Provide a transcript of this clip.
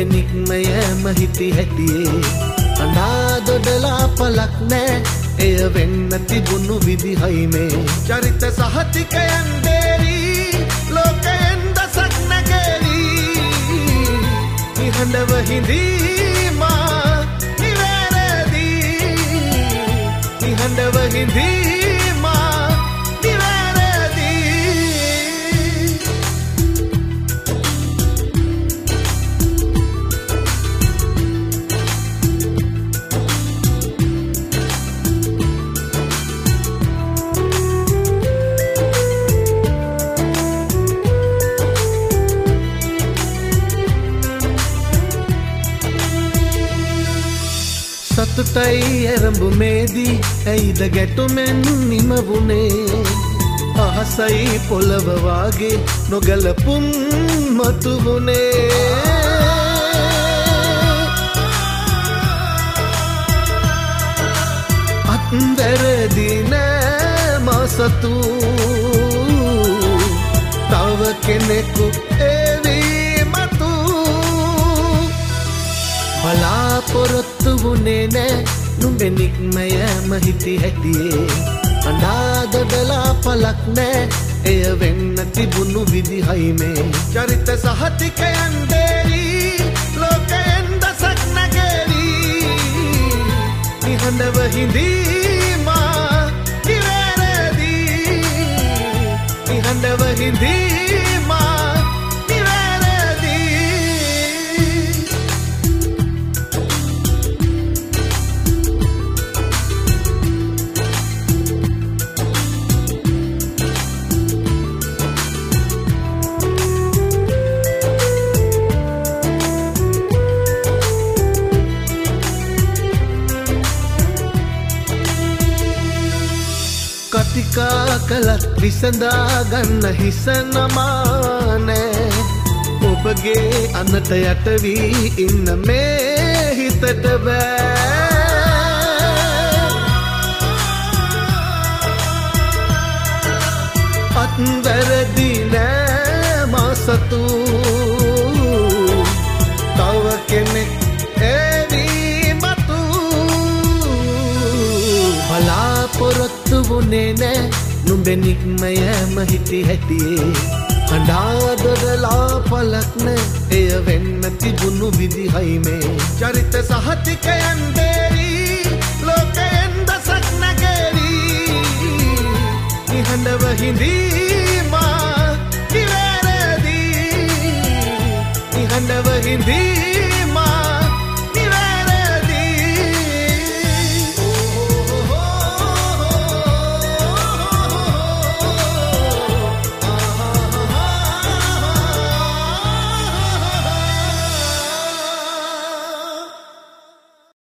නුඹේ නික්මය මහිති හැටියේ අනා දොඩලා පලක් නෑ එය වෙන්න තිබුණු විදිහයි මේ චරිත සහතිකයන් දෙරි ලෝකයෙන් දසක් නැගෙරි නිහඬව හිඳීමා නිවැරදි නිහඬව හිඳීමා නිවැරදි සතුටයි ඇරඹු මේදී ඇයිද ගැටුමෙන් නිමවුනේ අහසයි පොළව වාගේ නොගැලපුම් මතුවුනේ අත්වැරදි නෑ මා සතු තව කෙනෙකු ඒවී මතු බලාපොරොත්තු වුණේ නෑ නුඹේ නික්මය මහිති හැටියේ අඬා දොඩලා පලක් නෑ එය වෙන්න තිබුණු විදිහයි මේ චරිත සහතිකයන් දෙරි ලෝකයෙන් දසක් නැගෙරි නිහඬව හිඳීමා නිවැරදි නිහඬව හිඳීමා කතිකා කලත් විසඳා ගන්න හිස නමානෑ ඔබගේ අනත යට වී ඉන්න මේ හිතට බෑ අත්වැරදි නෑ මා සතු තව කෙනෙක් ඒවී මතු බලාපොරොත්තු වුණේ නෑ නුඹේ නික්මය මහිති හැටියේ අඬා දොඩලා පලක් නෑ එය වෙන්න තිබුණු විදිහයි මේ චරිත සහතිකයන් දෙරි ලෝකයෙන් දසක් නැගෙරි නිහඬව හිඳී